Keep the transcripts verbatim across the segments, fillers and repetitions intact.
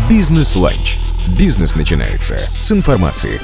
Бизнес-ланч. Бизнес начинается с информации.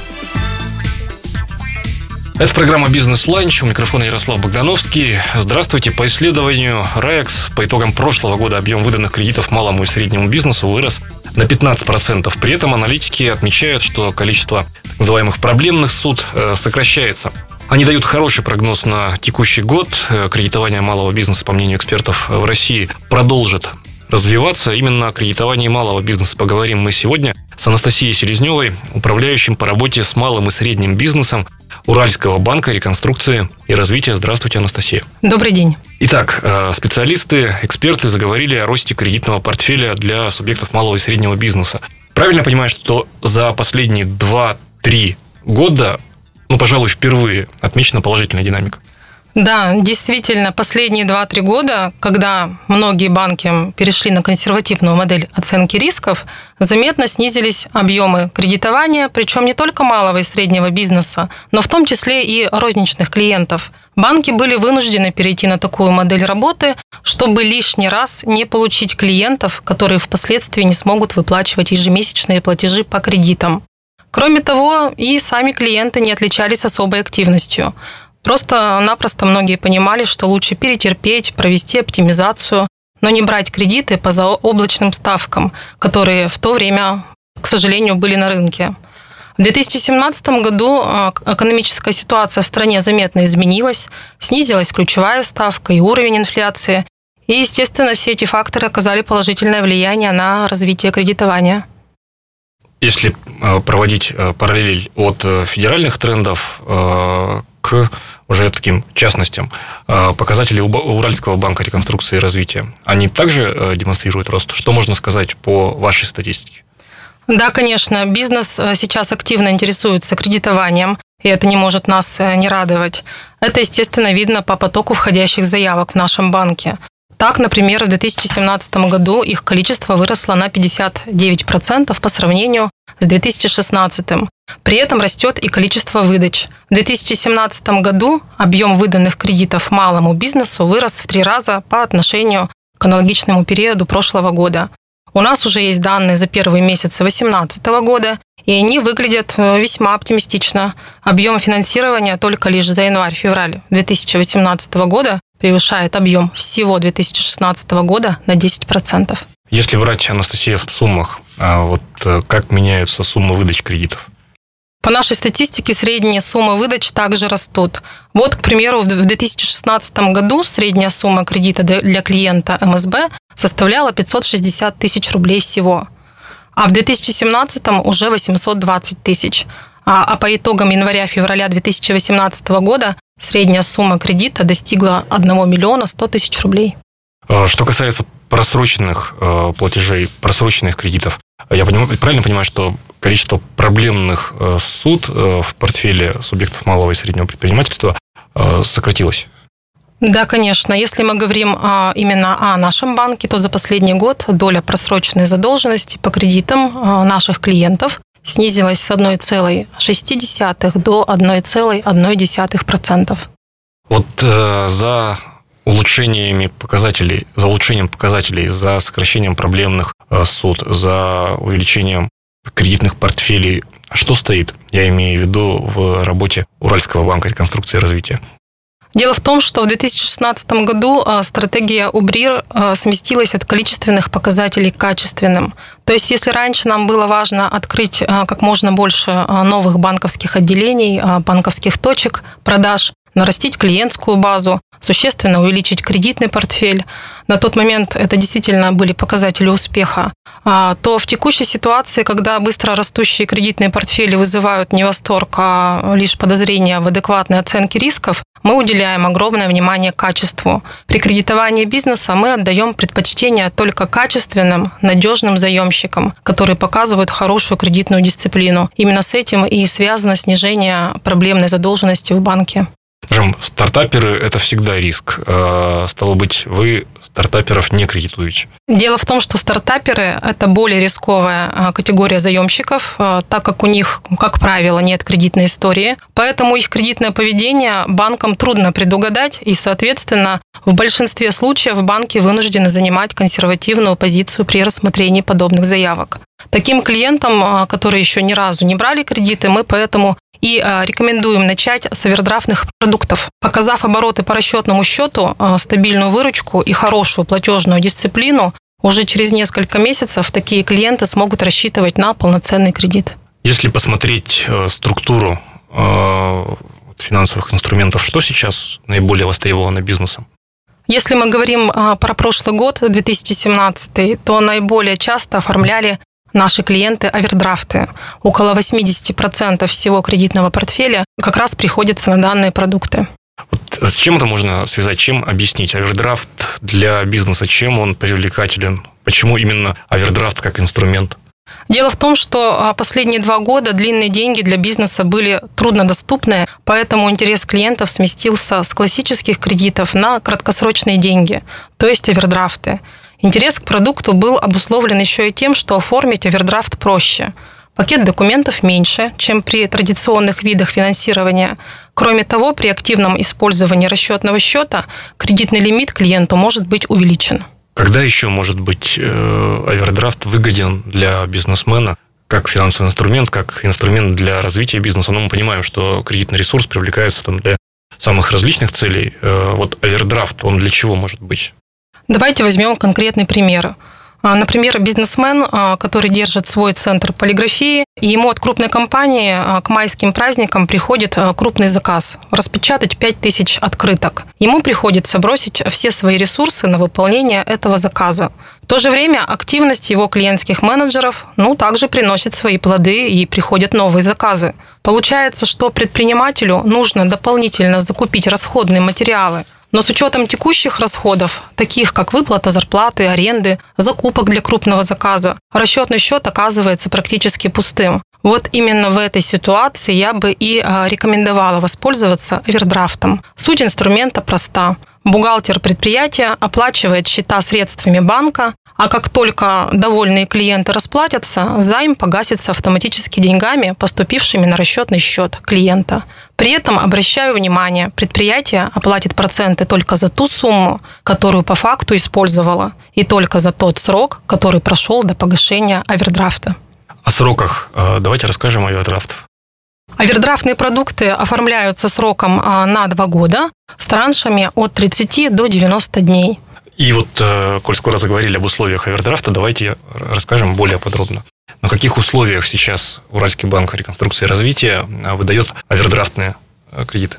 Это программа «Бизнес-ланч». У микрофона Ярослав Богдановский. Здравствуйте. По исследованию РАЭКС по итогам прошлого года объем выданных кредитов малому и среднему бизнесу вырос на пятнадцать процентов. При этом аналитики отмечают, что количество так называемых проблемных суд сокращается. Они дают хороший прогноз на текущий год. Кредитование малого бизнеса, по мнению экспертов, в России продолжит развиваться. Именно о кредитовании малого бизнеса поговорим мы сегодня с Анастасией Селезневой, управляющим по работе с малым и средним бизнесом Уральского банка реконструкции и развития. Здравствуйте, Анастасия. Добрый день. Итак, специалисты, эксперты заговорили о росте кредитного портфеля для субъектов малого и среднего бизнеса. Правильно я понимаю, что за последние два-три года, ну, пожалуй, впервые отмечена положительная динамика? Да, действительно, последние два-три года, когда многие банки перешли на консервативную модель оценки рисков, заметно снизились объемы кредитования, причем не только малого и среднего бизнеса, но в том числе и розничных клиентов. Банки были вынуждены перейти на такую модель работы, чтобы лишний раз не получить клиентов, которые впоследствии не смогут выплачивать ежемесячные платежи по кредитам. Кроме того, и сами клиенты не отличались особой активностью. Просто-напросто многие понимали, что лучше перетерпеть, провести оптимизацию, но не брать кредиты по заоблачным ставкам, которые в то время, к сожалению, были на рынке. В две тысячи семнадцатом году экономическая ситуация в стране заметно изменилась, снизилась ключевая ставка и уровень инфляции, и, естественно, все эти факторы оказали положительное влияние на развитие кредитования. Если проводить параллель от федеральных трендов к уже таким частностям, показатели Уральского банка реконструкции и развития, они также демонстрируют рост? Что можно сказать по вашей статистике? Да, конечно, бизнес сейчас активно интересуется кредитованием, и это не может нас не радовать. Это, естественно, видно по потоку входящих заявок в нашем банке. Так, например, в две тысячи семнадцатом году их количество выросло на пятьдесят девять процентов по сравнению с две тысячи шестнадцатым. При этом растет и количество выдач. В две тысячи семнадцатом году объем выданных кредитов малому бизнесу вырос в три раза по отношению к аналогичному периоду прошлого года. У нас уже есть данные за первые месяцы две тысячи восемнадцатого года, и они выглядят весьма оптимистично. Объем финансирования только лишь за январь-февраль две тысячи восемнадцатого года превышает объем всего две тысячи шестнадцатого года на десять процентов. Если брать, Анастасия, в суммах, вот как меняются суммы выдач кредитов? По нашей статистике средние суммы выдач также растут. Вот, к примеру, в две тысячи шестнадцатом году средняя сумма кредита для клиента эм эс бэ составляла пятьсот шестьдесят тысяч рублей всего, а в две тысячи семнадцатом уже восемьсот двадцать тысяч. А, а по итогам января-февраля две тысячи восемнадцатого года средняя сумма кредита достигла один миллион сто тысяч рублей. Что касается просроченных платежей, просроченных кредитов, я понимаю, правильно понимаю, что количество проблемных суд в портфеле субъектов малого и среднего предпринимательства сократилось? Да, конечно. Если мы говорим именно о нашем банке, то за последний год доля просроченной задолженности по кредитам наших клиентов снизилась с одна целая шесть десятых до одна целая одна десятая процента. Вот э, за улучшениями показателей, за улучшением показателей, за сокращением проблемных э, суд, за увеличением кредитных портфелей, что стоит? Я имею в виду в работе Уральского банка реконструкции и развития. Дело в том, что в две тысячи шестнадцатом году стратегия УБРИР сместилась от количественных показателей к качественным. То есть, если раньше нам было важно открыть как можно больше новых банковских отделений, банковских точек продаж, нарастить клиентскую базу, существенно увеличить кредитный портфель, на тот момент это действительно были показатели успеха, то в текущей ситуации, когда быстро растущие кредитные портфели вызывают не восторг, а лишь подозрения в адекватной оценке рисков, мы уделяем огромное внимание качеству. При кредитовании бизнеса мы отдаем предпочтение только качественным, надежным заемщикам, которые показывают хорошую кредитную дисциплину. Именно с этим и связано снижение проблемной задолженности в банке. Скажем, стартаперы – это всегда риск. Стало быть, вы стартаперов не кредитуете? Дело в том, что стартаперы – это более рисковая категория заемщиков, так как у них, как правило, нет кредитной истории. Поэтому их кредитное поведение банкам трудно предугадать, и, соответственно, в большинстве случаев банки вынуждены занимать консервативную позицию при рассмотрении подобных заявок. Таким клиентам, которые еще ни разу не брали кредиты, мы поэтому и рекомендуем начать с овердрафтных продуктов. Показав обороты по расчетному счету, стабильную выручку и хорошую платежную дисциплину, уже через несколько месяцев такие клиенты смогут рассчитывать на полноценный кредит. Если посмотреть структуру финансовых инструментов, что сейчас наиболее востребовано бизнесом? Если мы говорим про прошлый год, две тысячи семнадцатый, то наиболее часто оформляли наши клиенты овердрафты. Около восемьдесят процентов всего кредитного портфеля как раз приходится на данные продукты. Вот с чем это можно связать? Чем объяснить? Овердрафт для бизнеса, чем он привлекателен? Почему именно овердрафт как инструмент? Дело в том, что последние два года длинные деньги для бизнеса были труднодоступны, поэтому интерес клиентов сместился с классических кредитов на краткосрочные деньги, то есть овердрафты. Интерес к продукту был обусловлен еще и тем, что оформить овердрафт проще. Пакет документов меньше, чем при традиционных видах финансирования. Кроме того, при активном использовании расчетного счета кредитный лимит клиенту может быть увеличен. Когда еще может быть овердрафт выгоден для бизнесмена как финансовый инструмент, как инструмент для развития бизнеса? Ну, мы понимаем, что кредитный ресурс привлекается там для самых различных целей. Вот овердрафт, он для чего может быть? Давайте возьмем конкретный пример. Например, бизнесмен, который держит свой центр полиграфии, и ему от крупной компании к майским праздникам приходит крупный заказ – распечатать пять тысяч открыток. Ему приходится бросить все свои ресурсы на выполнение этого заказа. В то же время активность его клиентских менеджеров ну, также приносит свои плоды, и приходят новые заказы. Получается, что предпринимателю нужно дополнительно закупить расходные материалы. Но с учетом текущих расходов, таких как выплата зарплаты, аренды, закупок для крупного заказа, расчетный счет оказывается практически пустым. Вот именно в этой ситуации я бы и рекомендовала воспользоваться овердрафтом. Суть инструмента проста. Бухгалтер предприятия оплачивает счета средствами банка, а как только довольные клиенты расплатятся, займ погасится автоматически деньгами, поступившими на расчетный счет клиента. При этом, обращаю внимание, предприятие оплатит проценты только за ту сумму, которую по факту использовало, и только за тот срок, который прошел до погашения овердрафта. О сроках давайте расскажем о овердрафтах. Овердрафтные продукты оформляются сроком на два года с траншами от тридцати до девяноста дней. И вот, коль скоро заговорили об условиях овердрафта, давайте расскажем более подробно. На каких условиях сейчас Уральский банк реконструкции и развития выдает овердрафтные кредиты?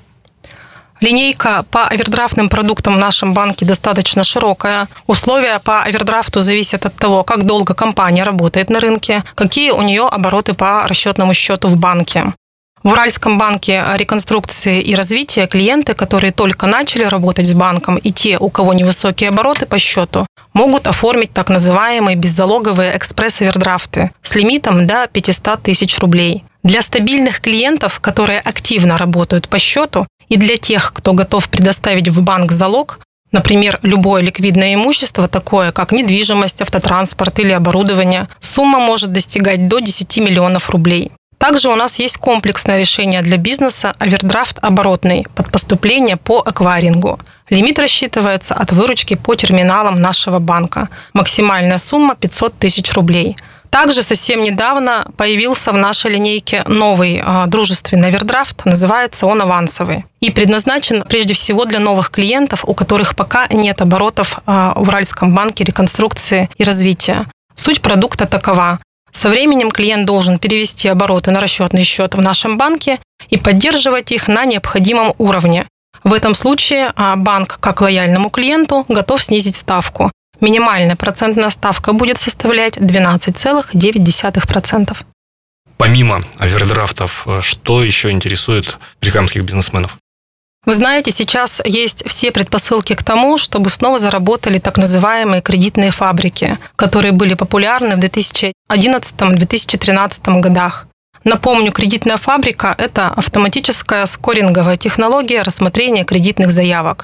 Линейка по овердрафтным продуктам в нашем банке достаточно широкая. Условия по овердрафту зависят от того, как долго компания работает на рынке, какие у нее обороты по расчетному счету в банке. В Уральском банке реконструкции и развития клиенты, которые только начали работать с банком, и те, у кого невысокие обороты по счету, могут оформить так называемые беззалоговые экспресс-овердрафты с лимитом до пятьсот тысяч рублей. Для стабильных клиентов, которые активно работают по счету, и для тех, кто готов предоставить в банк залог, например, любое ликвидное имущество, такое как недвижимость, автотранспорт или оборудование, сумма может достигать до десяти миллионов рублей. Также у нас есть комплексное решение для бизнеса овердрафт оборотный под поступление по эквайрингу. Лимит рассчитывается от выручки по терминалам нашего банка. Максимальная сумма пятьсот тысяч рублей. Также совсем недавно появился в нашей линейке новый э, дружественный овердрафт, называется он авансовый. И предназначен прежде всего для новых клиентов, у которых пока нет оборотов э, в Уральском банке реконструкции и развития. Суть продукта такова. Со временем клиент должен перевести обороты на расчетный счет в нашем банке и поддерживать их на необходимом уровне. В этом случае банк, как лояльному клиенту, готов снизить ставку. Минимальная процентная ставка будет составлять двенадцать целых девять десятых процента. Помимо овердрафтов, что еще интересует прикамских бизнесменов? Вы знаете, сейчас есть все предпосылки к тому, чтобы снова заработали так называемые кредитные фабрики, которые были популярны в две тысячи одиннадцатом - две тысячи тринадцатом годах. Напомню, кредитная фабрика – это автоматическая скоринговая технология рассмотрения кредитных заявок.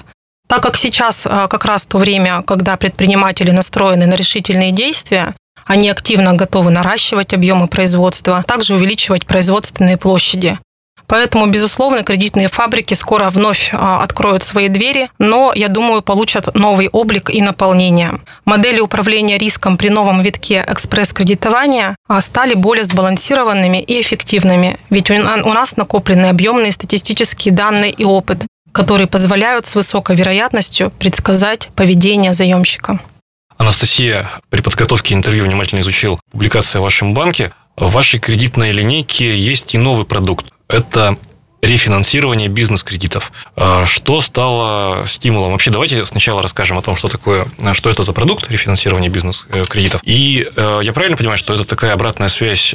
Так как сейчас как раз то время, когда предприниматели настроены на решительные действия, они активно готовы наращивать объемы производства, также увеличивать производственные площади. Поэтому, безусловно, кредитные фабрики скоро вновь откроют свои двери, но, я думаю, получат новый облик и наполнение. Модели управления риском при новом витке экспресс-кредитования стали более сбалансированными и эффективными, ведь у нас накоплены объемные статистические данные и опыт, которые позволяют с высокой вероятностью предсказать поведение заемщика. Анастасия, при подготовке интервью внимательно изучил публикации о вашем банке. В вашей кредитной линейке есть и новый продукт. Это рефинансирование бизнес-кредитов. Что стало стимулом? Вообще, давайте сначала расскажем о том, что такое, что это за продукт рефинансирования бизнес-кредитов. И я правильно понимаю, что это такая обратная связь,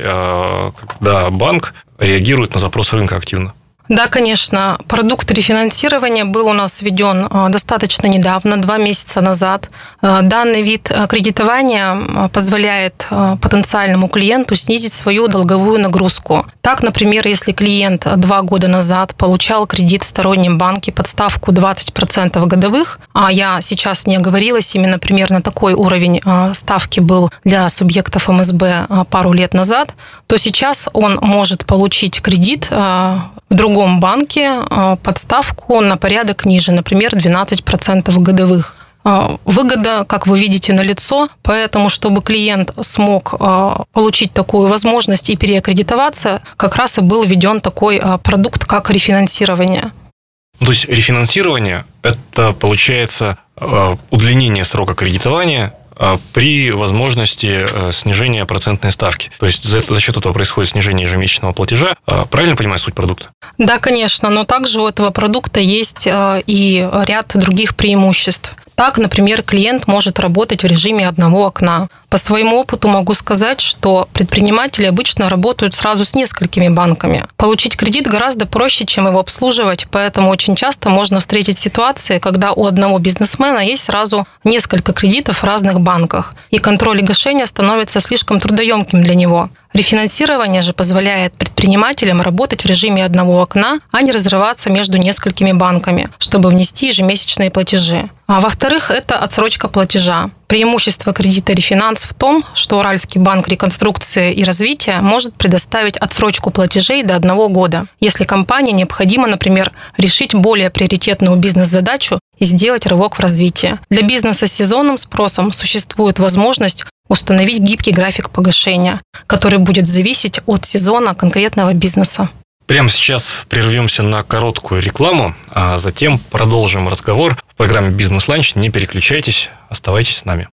когда банк реагирует на запрос рынка активно? Да, конечно. Продукт рефинансирования был у нас введен достаточно недавно, два месяца назад. Данный вид кредитования позволяет потенциальному клиенту снизить свою долговую нагрузку. Так, например, если клиент два года назад получал кредит в стороннем банке под ставку двадцать процентов годовых, а я сейчас не оговорилась, именно примерно такой уровень ставки был для субъектов эм эс бэ пару лет назад, то сейчас он может получить кредит в другом банке под ставку на порядок ниже, например, двенадцать процентов годовых. Выгода, как вы видите, налицо, поэтому, чтобы клиент смог получить такую возможность и переаккредитоваться, как раз и был введен такой продукт, как рефинансирование. То есть рефинансирование – это, получается, удлинение срока кредитования при возможности снижения процентной ставки. То есть за, за счет этого происходит снижение ежемесячного платежа. Правильно понимаю суть продукта? Да, конечно, но также у этого продукта есть и ряд других преимуществ. Так, например, клиент может работать в режиме одного окна. По своему опыту могу сказать, что предприниматели обычно работают сразу с несколькими банками. Получить кредит гораздо проще, чем его обслуживать, поэтому очень часто можно встретить ситуации, когда у одного бизнесмена есть сразу несколько кредитов в разных банках, и контроль и гашение становится слишком трудоемким для него. Рефинансирование же позволяет предпринимателям работать в режиме одного окна, а не разрываться между несколькими банками, чтобы внести ежемесячные платежи. А во-вторых, это отсрочка платежа. Преимущество кредита «Рефинанс» в том, что Уральский банк реконструкции и развития может предоставить отсрочку платежей до одного года, если компании необходимо, например, решить более приоритетную бизнес-задачу и сделать рывок в развитии. Для бизнеса с сезонным спросом существует возможность установить гибкий график погашения, который будет зависеть от сезона конкретного бизнеса. Прямо сейчас прервемся на короткую рекламу, а затем продолжим разговор в программе «Бизнес-ланч». Не переключайтесь, оставайтесь с нами.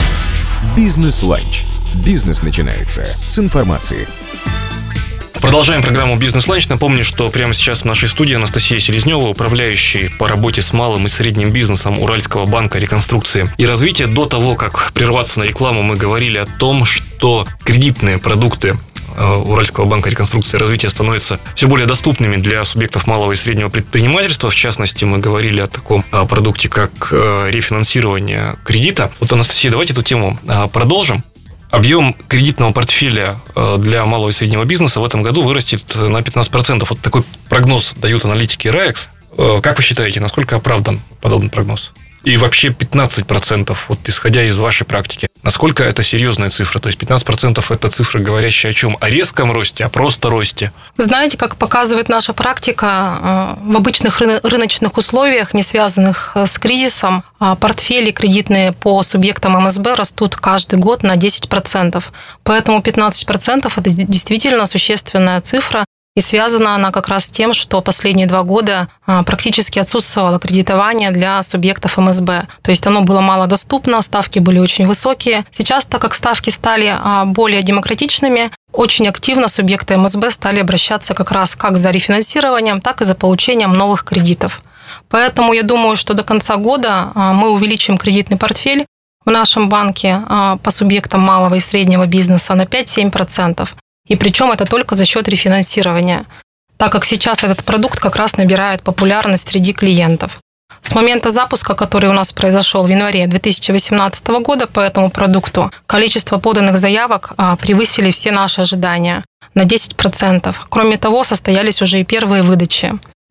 Бизнес-ланч. Бизнес начинается с информации. Продолжаем программу «Бизнес-ланч». Напомню, что прямо сейчас в нашей студии Анастасия Селезнева, управляющий по работе с малым и средним бизнесом Уральского банка реконструкции и развития. До того, как прерваться на рекламу, мы говорили о том, что кредитные продукты Уральского банка реконструкции и развития становятся все более доступными для субъектов малого и среднего предпринимательства. В частности, мы говорили о таком продукте, как рефинансирование кредита. Вот, Анастасия, давайте эту тему продолжим. Объем кредитного портфеля для малого и среднего бизнеса в этом году вырастет на пятнадцать процентов. Вот такой прогноз дают аналитики РАЭКС. Как вы считаете, насколько оправдан подобный прогноз? И вообще пятнадцать процентов, вот исходя из вашей практики, насколько это серьезная цифра? То есть пятнадцать процентов это цифра, говорящая о чем? О резком росте, о просто росте? Вы знаете, как показывает наша практика, в обычных рыночных условиях, не связанных с кризисом, портфели кредитные по субъектам эм эс бэ растут каждый год на десять процентов. Поэтому пятнадцать процентов это действительно существенная цифра. И связана она как раз с тем, что последние два года практически отсутствовало кредитование для субъектов эм эс бэ. То есть оно было малодоступно, ставки были очень высокие. Сейчас, так как ставки стали более демократичными, очень активно субъекты эм эс бэ стали обращаться как раз как за рефинансированием, так и за получением новых кредитов. Поэтому я думаю, что до конца года мы увеличим кредитный портфель в нашем банке по субъектам малого и среднего бизнеса на пять-семь процентов. И причем это только за счет рефинансирования, так как сейчас этот продукт как раз набирает популярность среди клиентов. С момента запуска, который у нас произошел в январе две тысячи восемнадцатого года по этому продукту, количество поданных заявок превысили все наши ожидания на десять процентов. Кроме того, состоялись уже и первые выдачи.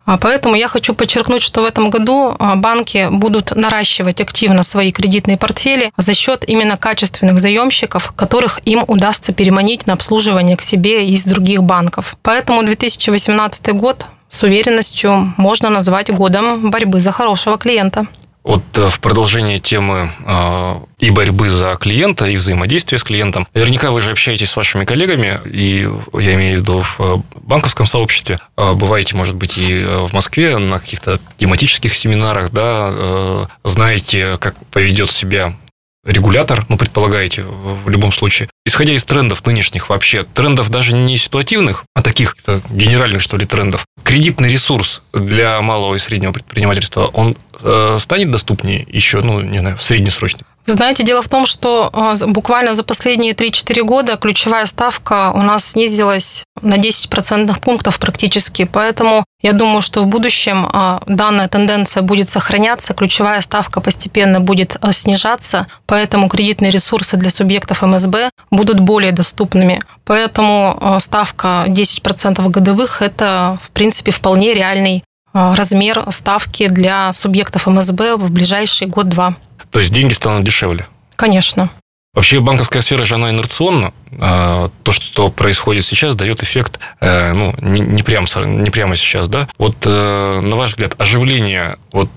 Поэтому я хочу подчеркнуть, что в этом году банки будут наращивать активно свои кредитные портфели за счет именно качественных заемщиков, которых им удастся переманить на обслуживание к себе из других банков. Поэтому две тысячи восемнадцатый год с уверенностью можно назвать годом борьбы за хорошего клиента. Вот в продолжение темы э, и борьбы за клиента, и взаимодействия с клиентом, наверняка вы же общаетесь с вашими коллегами, и я имею в виду в банковском сообществе, э, бываете, может быть, и в Москве на каких-то тематических семинарах, да, э, знаете, как поведет себя регулятор, ну, предполагаете, в любом случае. Исходя из трендов нынешних вообще, трендов даже не ситуативных, а таких генеральных, что ли, трендов, кредитный ресурс для малого и среднего предпринимательства, он э, станет доступнее еще, ну, не знаю, в среднесрочном? Вы знаете, дело в том, что буквально за последние три-четыре года ключевая ставка у нас снизилась на десять процентных пунктов практически, поэтому я думаю, что в будущем данная тенденция будет сохраняться, ключевая ставка постепенно будет снижаться, поэтому кредитные ресурсы для субъектов эм эс бэ будут более доступными. Поэтому ставка десять процентов годовых – это, в принципе, вполне реальный размер ставки для субъектов эм эс бэ в ближайший год-два. То есть деньги станут дешевле? Конечно. Вообще банковская сфера же, она инерционна. То, что происходит сейчас, дает эффект, ну, не прямо, не прямо сейчас, да? Вот, на ваш взгляд, оживление, вот,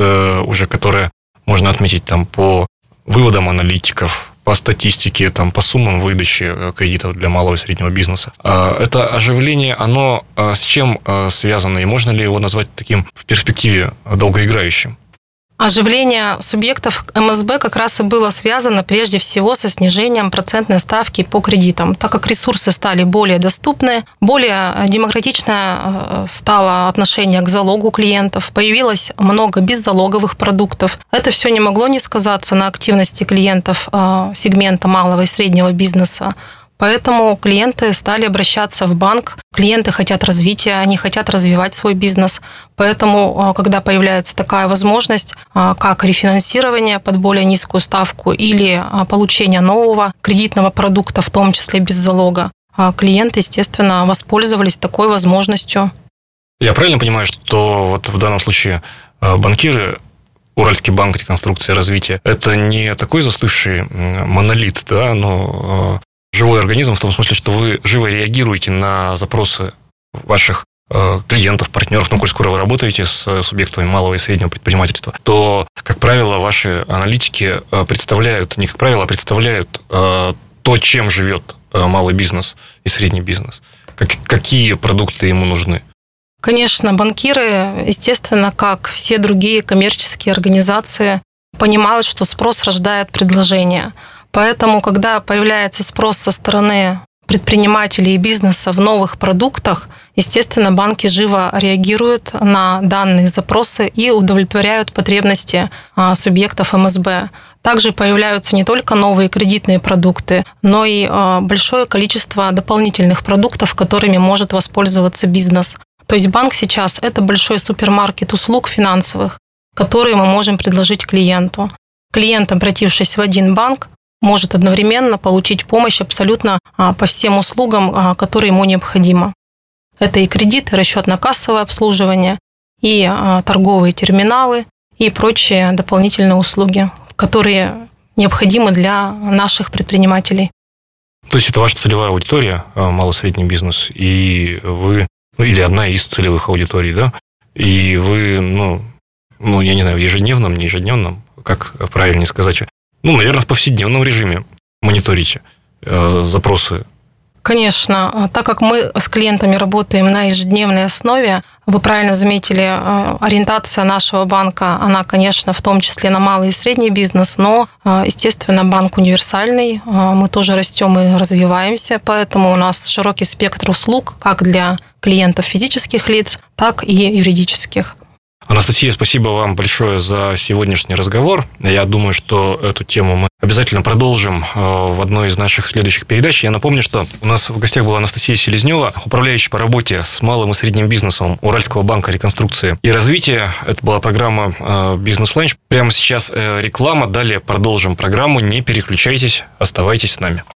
уже которое можно отметить там, по выводам аналитиков, по статистике, там, по суммам выдачи кредитов для малого и среднего бизнеса, это оживление, оно с чем связано? И можно ли его назвать таким в перспективе долгоиграющим? Оживление субъектов эм эс бэ как раз и было связано прежде всего со снижением процентной ставки по кредитам, так как ресурсы стали более доступны, более демократичное стало отношение к залогу клиентов, появилось много беззалоговых продуктов. Это все не могло не сказаться на активности клиентов сегмента малого и среднего бизнеса. Поэтому клиенты стали обращаться в банк. Клиенты хотят развития, они хотят развивать свой бизнес. Поэтому, когда появляется такая возможность, как рефинансирование под более низкую ставку или получение нового кредитного продукта, в том числе без залога, клиенты, естественно, воспользовались такой возможностью. Я правильно понимаю, что вот в данном случае банкиры, Уральский банк реконструкции и развития, это не такой застывший монолит, да, но живой организм в том смысле, что вы живо реагируете на запросы ваших э, клиентов, партнеров, ну, коль скоро вы работаете с субъектами малого и среднего предпринимательства, то, как правило, ваши аналитики представляют, не как правило, а представляют э, то, чем живет э, малый бизнес и средний бизнес. Как, какие продукты ему нужны? Конечно, банкиры, естественно, как все другие коммерческие организации, понимают, что спрос рождает предложение. Поэтому, когда появляется спрос со стороны предпринимателей и бизнеса в новых продуктах, естественно, банки живо реагируют на данные запросы и удовлетворяют потребности субъектов эм эс бэ. Также появляются не только новые кредитные продукты, но и большое количество дополнительных продуктов, которыми может воспользоваться бизнес. То есть банк сейчас – это большой супермаркет услуг финансовых, которые мы можем предложить клиенту. Клиент, обратившись в один банк, может одновременно получить помощь абсолютно по всем услугам, которые ему необходимо. Это и кредит, и расчетно-кассовое обслуживание, и торговые терминалы, и прочие дополнительные услуги, которые необходимы для наших предпринимателей. То есть это ваша целевая аудитория, малый-средний бизнес, и вы, ну, или одна из целевых аудиторий, да? И вы, ну, ну, я не знаю, в ежедневном, не ежедневном, как правильнее сказать, ну, наверное, в повседневном режиме мониторите э, запросы. Конечно. Так как мы с клиентами работаем на ежедневной основе, вы правильно заметили, ориентация нашего банка, она, конечно, в том числе на малый и средний бизнес, но, естественно, банк универсальный, мы тоже растем и развиваемся, поэтому у нас широкий спектр услуг как для клиентов физических лиц, так и юридических. Анастасия, спасибо вам большое за сегодняшний разговор. Я думаю, что эту тему мы обязательно продолжим в одной из наших следующих передач. Я напомню, что у нас в гостях была Анастасия Селезнева, управляющий по работе с малым и средним бизнесом Уральского банка реконструкции и развития. Это была программа «Бизнес-ланч». Прямо сейчас реклама. Далее продолжим программу. Не переключайтесь, оставайтесь с нами.